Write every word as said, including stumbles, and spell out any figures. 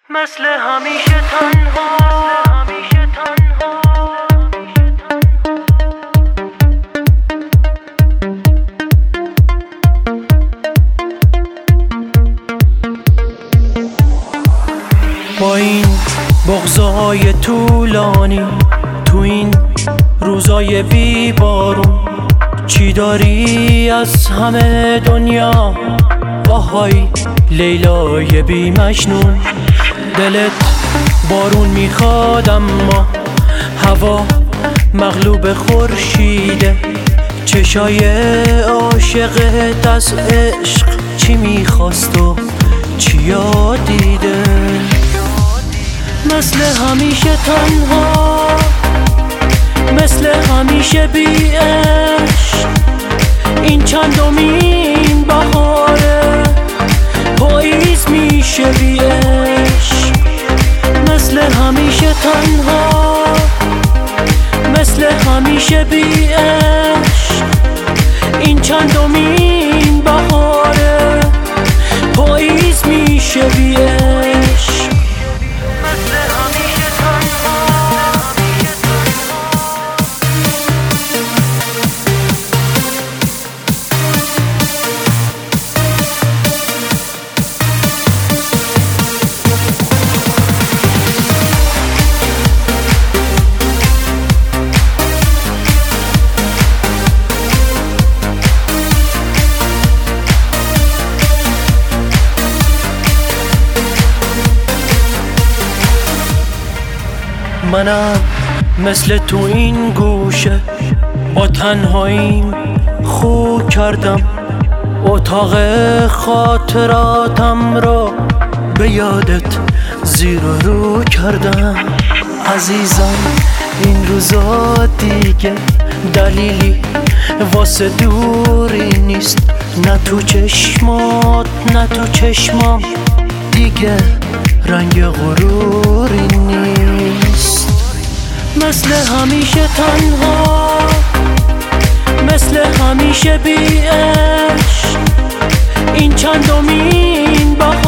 مثل همیشه تنها با این بغضای طولانی تو این روزای بی بارون، چی داری از همه دنیا؟ آهای لیلای بی مجنون، دلت بارون میخواد اما هوا مغلوب خورشیده. چشای عاشقت از عشق چی میخواست و چی یاد دیده؟ مثل همیشه تنها، مثل همیشه بی عشق، این چندمین بهاره، پاییز میشه بی عشق. مثل همیشه تنها، مثل همیشه بی عشق، این چندمین بهاره، پاییز میشه بی عشق. منم مثل تو این گوشه با تنهاییم خو کردم، اتاق خاطراتم را به یادت زیر و رو کردم. عزیزم این روزا دیگه دلیلی واسه دوری نیست، نه تو چشمات نه تو چشمام دیگه رنگ غروری نیست. مثل همیشه تنها، مثل همیشه بی عشق، این چندمین بهاره،